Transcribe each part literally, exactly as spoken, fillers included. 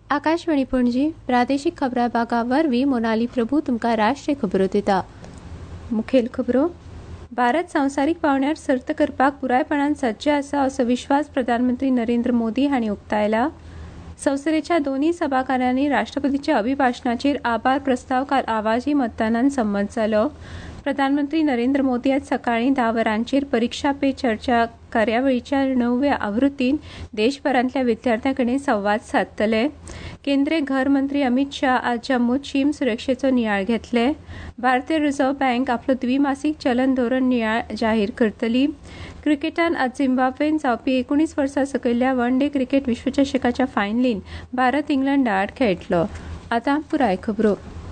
आकाशवाणी पणजी प्रादेशीक खबरां बागा वरवीं मोनाली प्रभू तुमकां राष्ट्रीय खबरो दिता. मुखेल खबरो. भारत संवसारीक पावंड्यार सर्त करपाक पुरायपणान सज्ज आसा असो विश्वास प्रधानमंत्री नरेंद्र मोदी हांणी उक्तायला. संसदेच्या दोनूय सभाघरांनी राष्ट्रपतीच्या अभिभाशणाचेर आभार प्रस्ताव काल आवाजी मतदानान संमत जालो. प्रधानमंत्री नरेंद्र मोदी आज सकाळीं धा वरांचेर परीक्षा पे चर्चा कार्यावळीच्या णव्या आवृत्तीन देशभरांतल्या विद्यार्थ्यां कडेन संवाद सादतले. केंद्रीय घर मंत्री अमित शाह आज जम्मूत शीम सुरक्षेचो नियाळ घेतले. भारतीय रिझर्व्ह बँक आपलो द्विमासीक चलन धोरण नियाळ जाहीर करतली. क्रिकेटान आज झिम्बाब्वेन जावपी एकुणीस वर्सां सकयल्या वन डे क्रिकेट विश्वचषकाच्या फायनलीन भारत इंग्लंड आड खेळटलो. आतां पुराय खबरो.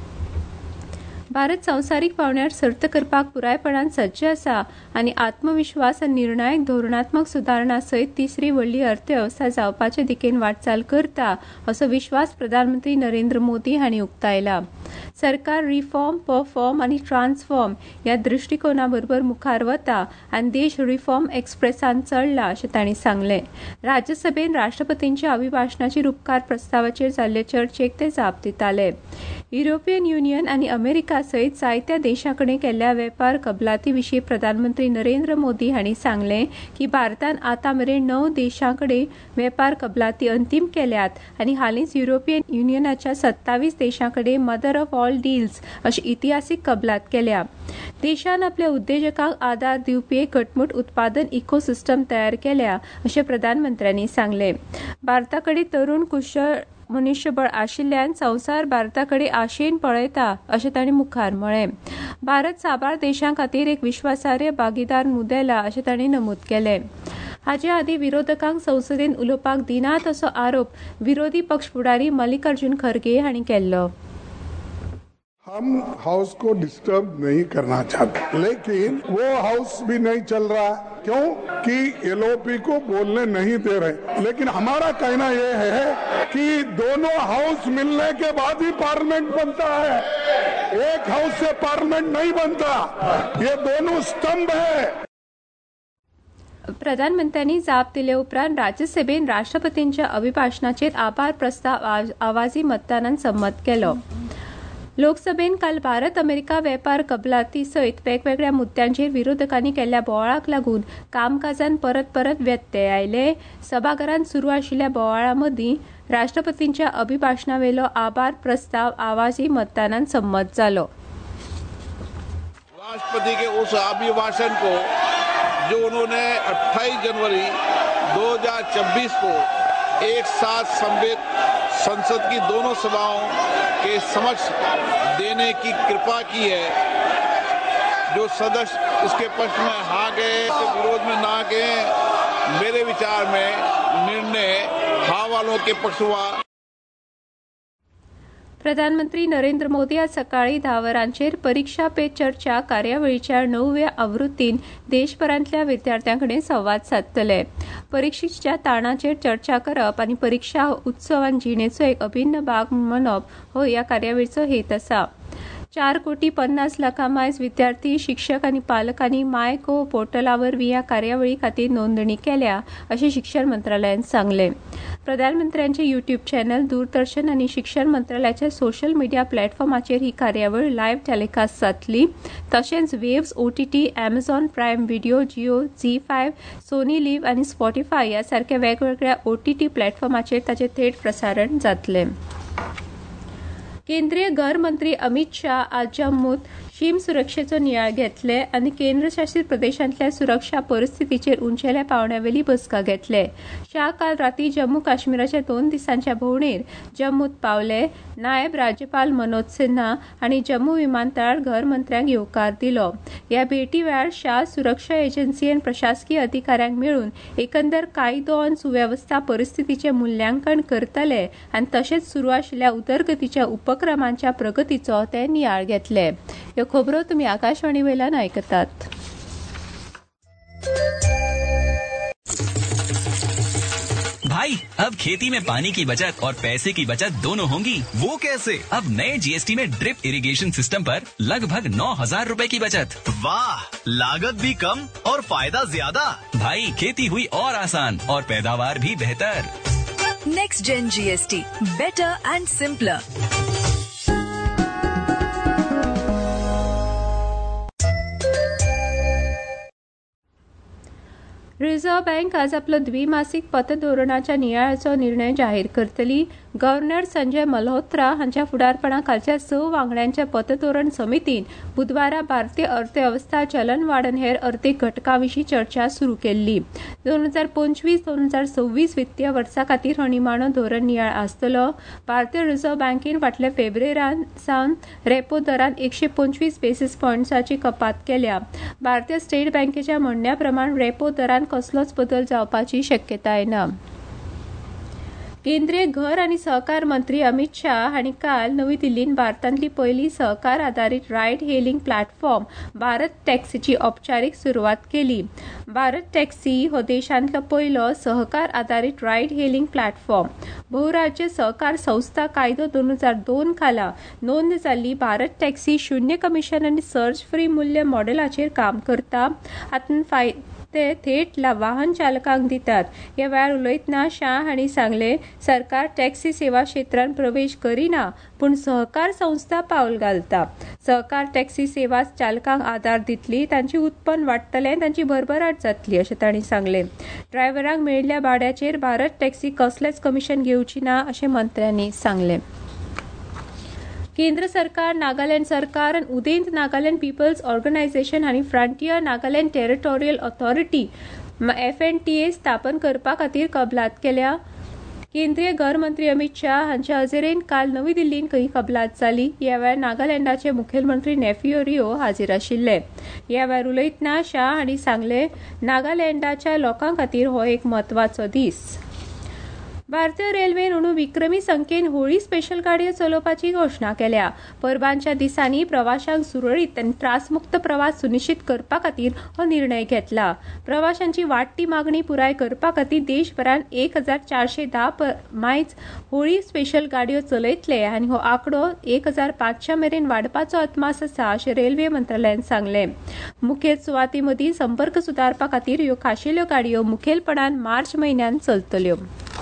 भारत संवसारीक पावंड्यार सर्त करपाक पुरायपणान सज्ज आसा आनी आत्मविश्वास आनी निर्णायक धोरणात्मक सुदारणा सयत तिसरी व्हडली अर्थवेवस्था जावपाचे दिकेन वाटचाल करता असो विश्वास प्रधानमंत्री नरेंद्र मोदी हांणी उक्तायला. सरकार रिफॉर्म, परफॉर्म आनी ट्रान्सफॉर्म ह्या दृश्टिकोना बरोबर मुखार वता आनी देश रिफॉर्म एक्सप्रेसान चडला अशें तांणी सांगलें. राज्यसभेन राष्ट्रपतींच्या अभिभाशणाचेर उपकार प्रस्तावाचेर जाल्ले चर्चेक ते जाप दिताले. युरोपियन युनियन आनी अमेरिका सयत जायत्या देशां कडेन केल्ल्या वेपार कबलाती विशीं प्रधानमंत्री नरेंद्र मोदी हांणी सांगलें की भारतान आतां मेरेन णव देशां कडेन वेपार कबलाती अंतीम केल्यात आनी हालींच युरोपियन युनियनाच्या सत्तावीस देशां कडेन मदर ऑफ ऑल डील्स अशी इतिहासीक कबलात केल्या. देशान आपल्या उद्देजकांक आदार दिवपी एक घटमूट उत्पादन इकोसिस्टम तयार केल्या अशें प्रधानमंत्र्यांनी सांगलें. भारता कडेन तरूण कुशळ मनुष्यबळ आशिल्ल्यान संवसार भारता कडेन आशेन पळयता अशें तांणी मुखार म्हळें. भारत साबार देशां खातीर एक विश्वासार्ह भागीदार मुदेला अशें तांणी नमूद केलें. हाचे आदीं विरोधकांक संसदेन उलोवपाक दिनात असो आरोप विरोधी पक्ष फुडारी मल्लिकार्जुन खरगे हांणी केल्लो. हम हाउस को डिस्टर्ब नहीं करना चाहते, लेकिन वो हाउस भी नहीं चल रहा. क्यों कि एलओपी को बोलने नहीं दे रहे. लेकिन हमारा कहना ये है कि दोनों हाउस मिलने के बाद ही पार्लियामेंट बनता है. एक हाउस से पार्लियामेंट नहीं बनता. ये दोनों स्तंभ है. प्रधानमंत्र्यांनी जाप दिले उपरांत राज्यसभेन राष्ट्रपतींच्या अभिभाशणाचेर आभार प्रस्ताव आवाजी मतदानान संमत केलो. लोकसभेन काल भारत अमेरिका वेपार कबलाती सयत वेगवेगळ्या मुद्द्यांचेर विरोधकांनी केल्ल्या बोवाळाक लागून कामकाजान परत परत व्यत्यय आयले. सभाघरांत सुरू आशिल्ल्या बोवाळा मदीं राष्ट्रपतींच्या अभिभाशणावेलो आभार प्रस्ताव आवाजी मतदानान संमत जालो. राष्ट्रपति के उस अभिभाषण को जो उन्होंने अट्ठाईस जनवरी दो हज़ार चौबीस को एक साथ संवित संसद की दोनों सभाओं के समक्ष देने की कृपा की है. जो सदस्य इसके पक्ष में हाँ गए, इसके विरोध में ना गए, मेरे विचार में निर्णय हाँ वालों के पक्ष हुआ. प्रधानमंत्री नरेंद्र मोदी आज सकाळीं धा वरांचेर परीक्षा पे चर्चा कार्यावळीच्या णव्या आवृत्तीन देशभरांतल्या विद्यार्थ्यां कडेन संवाद सादतले. परीक्षेच्या ताणाचेर चर्चा करप आनी परीक्षा उत्सव आनी जिणेचो एक अभिन्न भाग मनप हो ह्या कार्यावळीचो हेत आसा. चार कोटी पन्नास लाखां मायज विद्यार्थी, शिक्षक आनी पालकांनी माय गो पोर्टला वरवीं ह्या कार्यावळी खातीर नोंदणी केल्या अशें शिक्षण मंत्रालयान सांगलें. प्रधानमंत्र्यांचे युट्यूब चॅनल, दूरदर्शन आनी शिक्षण मंत्रालयाच्या सोशल मिडिया प्लॅटफॉर्माचेर ही कार्यावळ लायव्ह टॅलिकास्ट जातली. तशेंच Waves, OTT, Amazon Prime Video, Jio, Zee five, Sony Liv आनी स्पॉटिफाय ह्या सारख्या वेगवेगळ्या ओटीटी प्लॅटफॉर्माचेर ताचें थेट प्रसारण जातलें. केंद्रीय घर मंत्री अमित शाह आज जम्मूत शीम सुरक्षेचो नियाळ घेतले आनी केंद्रशासीत प्रदेशांतल्या सुरक्षा परिस्थितीचेर उंचेल्या पावंड्यावेली बसका घेतले. शाह काल राती जम्मू काश्मीराच्या दोन दिसांच्या भोंवडेर जम्मूत पावले. नायब राज्यपाल मनोज सिन्हा हांणी जम्मू विमानतळार घर मंत्र्यांक येवकार दिलो. ह्या भेटी वेळार शाह सुरक्षा एजन्सी आनी प्रशासकीय अधिकाऱ्यांक मेळून एकंदर कायदो आनी सुवेवस्था परिस्थितीचें मुल्यांकन करतले आनी तशेंच सुरू आशिल्ल्या उदरगतीच्या उपक्रमांच्या प्रगतीचो ते नियाळ घेतले. ह्यो खबरो तुमी आकाशवाणी वयल्यान आयकतात. भाई, अब खेती में पानी की बचत और पैसे की बचत दोनों होंगी. वो कैसे? अब नए जीएसटी में ड्रिप इरिगेशन सिस्टम पर लगभग नौ हजार रूपए की बचत. वाह, लागत भी कम और फायदा ज्यादा. भाई, खेती हुई और आसान और पैदावार भी बेहतर. Next Gen G S T. Better and simpler. Reserve bank आज आपलो द्विमासिक पतधोरणाच्या नियाळाचो निर्णय जाहीर करतली. गव्हर्नर संजय मल्होत्रा हांच्या फुडारपणाखालच्या स वांगड्यांच्या पतधोरण समितीन बुधवारा भारतीय अर्थवेवस्था चलनवाढन हेर अर्थीक घटकां विशीं चर्चा सुरू केल्ली. दोन हजार पंचवीस दोन हजार सव्वीस वित्तीय वर्सा खातीर हो निमाणो धोरण नियाळ आसतलो. भारतीय रिझर्व्ह बँकेन फाटल्या फेब्रुवारीन सावन रेपो दरान एकशे पंचवीस बेसीस पॉयंट्साची कपात केल्या. भारतीय स्टेट बँकेच्या म्हणण्या प्रमाण रेपो दरान कसलोच बदल जावपाची शक्यताय ना. केंद्रीय घर आणि सहकार मंत्री अमित शाह हांणी काल नवी दिल्लीन भारतांतली पयली सहकार आधारित रायड हेलिंग प्लॅटफॉर्म भारत टॅक्सीची औपचारीक सुरवात केली. भारत टॅक्सी हो देशांतलो पयलो सहकार आधारित रायड हेलिंग प्लॅटफॉर्म. बहुराज्य सहकार संस्था कायदो दोन हजार दोन खाला नोंद जाल्ली भारत टॅक्सी शून्य कमिशन आनी सर्ज फ्री मूल्य मॉडेलाचेर काम करता. हातूंत फायदे ते थेट वाहन चालकांक दितात. ह्या वेळार उलयतना शाह हांणी सांगले, सरकार टॅक्सी सेवा क्षेत्रांत प्रवेश करिना, पूण सहकार संस्था पावल घालता. सहकार टॅक्सी सेवा चालकांक आदार दितली, तांचे उत्पन्न वाडटलें, तांची भरभराट जातली अशें तांणी सांगलें. ड्रायव्हरांक मेळिल्ल्या भाड्याचेर भारत टॅक्सी कसलेंच कमिशन घेवची ना अशें मंत्र्यांनी सांगलें. केंद्र सरकार, नागालँड सरकार आनी उदेंत नागालँड पीपल्स ऑर्गनायझेशन हांणी frontier Nagaland territorial authority F N T A स्थापन करपा खातीर कबलात केल्या. केंद्रीय घर मंत्री अमित शाह हांच्या हजेरेन काल नवी दिल्लीन ही कबलात जाली. ह्या वेळार नागालँडाचे मुखेलमंत्री नेफ्यू रियो हाजीर आशिल्ले. ह्या वेळार उलयतना शाह हांणी सांगले, नागालँडाच्या लोकां खातीर हो एक म्हत्वाचो दीस. भारतीय रेल्वेन अंदू विक्रमी संख्येन होळी स्पेशल गाडयो चलोवपाची घोषणा केल्या. परबांच्या दिसांनी प्रवाशांक सुरळीत आनी त्रासमुक्त प्रवास सुनिश्चित करपा खातीर हो निर्णय घेतला. प्रवाशांची वाडटी मागणी पुराय करपा खातीर देशभरात एक हजार चारशे धा मायज होळी स्पेशल गाडयो चलयतले आनी हो आंकडो एक हजार पांचशे मेरेन वाडपाचो अदमास आसा अशें रेल्वे मंत्रालयान सांगलें. मुखेल सुवाती मदीं संपर्क सुदारपा खातीर ह्यो खाशेल्यो गाडयो मुखेलपणान मार्च म्हयन्यात चलतल्यो.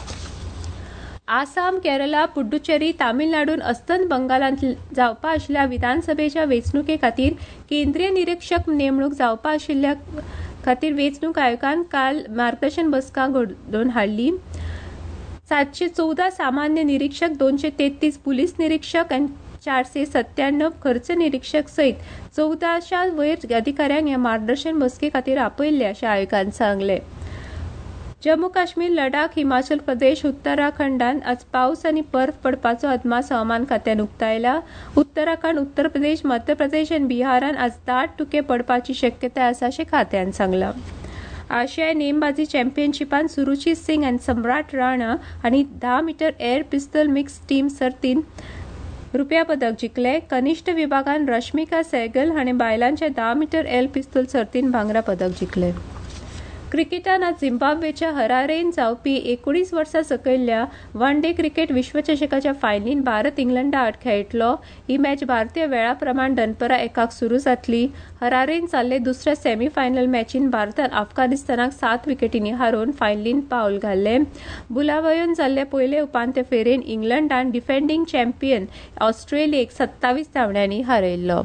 आसाम, केरळा, पुडुचेरी, तामिळनाडून अस्तंत बंगालांत जावपा आशिल्ल्या विधानसभेच्या वेंचणुके खातीर केंद्रीय निरीक्षक नेमणूक जावपा आशिल्ल्या खातीर वेंचणूक आयोगान काल मार्गदर्शन बसका घडोवन हाडली. सातशे चौदा सामान्य निरीक्षक, दोनशे तेत्तीस पुलीस निरीक्षक आनी चारशे सत्त्याण्णव खर्च निरीक्षक सयत चौदाशा वयर अधिकाऱ्यांक ह्या मार्गदर्शन बसके खातीर आपयल्ले अशें आयोगान सांगलें. जम्मू काश्मीर, लडाख, हिमाचल प्रदेश, उत्तराखंडात आज पावस आनी बर्फ पडपाचो अदमास हवामान खात्यान उक्तायला. उत्तराखंड, उत्तर प्रदेश, मध्य प्रदेश आनी बिहारात आज दाट टुके पडपाची शक्यताय आसा अशें खात्यान सांगलां. आशियाई नेमबाजी चॅम्पियनशिपांत सुरुची सिंग आनी सम्राट राणा हांणी धा metre air pistol mix team सर्तीन रुप्या पदक जिखले. कनिश्ठ विभागात रश्मिका सहगल हांणी बायलांच्या धा मीटर एअर पिस्तूल सर्तीन भांगरा पदक जिखले. क्रिकेटान आज झिम्बाब्वेच्या हरारेन जावपी एकोणीस वर्सां सकयल्या वन डे क्रिकेट विश्वचषकाच्या फायनलीन भारत इंग्लंडा आड खेळटलो. ही मॅच भारतीय वेळा प्रमाण दनपरा एकाक सुरू जातली. हरारेन जाल्ले दुसऱ्या सेमी फायनल मॅचीन भारतान अफगाणिस्तानाक सात विकेटींनी हारोवन फायनलीन पावल घाल्ले. बुलावयोन जाल्ले पयले उपांत्य फेरयेन इंग्लंडान डिफेंडिंग चॅम्पियन ऑस्ट्रेलियेक सत्तावीस धांवड्यांनी हारयल्लो.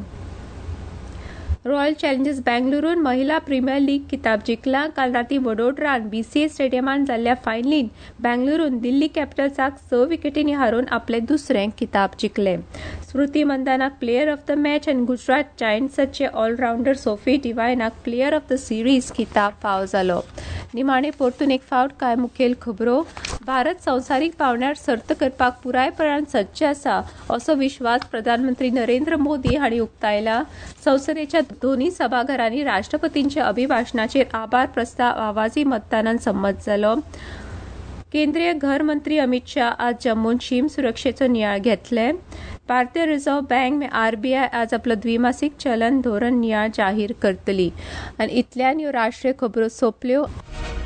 रॉयल चॅलेंजर्स बेंगलुरून महिला प्रीमियर लीग किताब जिखला. काल राती वडोदरान बीसीए स्टेडियमात जाल्ल्या फायनलीन बेंगलुरून दिल्ली कॅपिटल्साक स विकेटींनी हारोवन आपले दुसरें किताब जिखले. स्मृती मंदानाक प्लेयर ऑफ द मॅच आनी गुजरात जायंट्साचे ऑलराउंडर सोफी डिवायनाक प्लेयर ऑफ द सिरीज किताब फावो जालो. निमाणे परतून एक फावट कांय मुखेल खबरो. भारत संवसारीक पावंड्यार सर्त करपाक पुरायपणान सज्ज आसा असो विश्वास प्रधानमंत्री नरेंद्र मोदी हांणी उक्तायला. संसदेच्या दोन्ही सभाघरांनी राष्ट्रपतींच्या अभिभाशणाचेर आभार प्रस्ताव आवाजी मतदानान संमत जालो. केंद्रीय घर मंत्री अमित शाह आज जम्मून शीम सुरक्षेचो नियाळ घेतले. भारतीय रिझर्व्ह बँक आरबीआय आज आपलो द्विमासिक चलन धोरण नियाळ जाहीर करतली. आनी इतल्यान ह्यो राष्ट्रीय खबरो सोंपल्यो.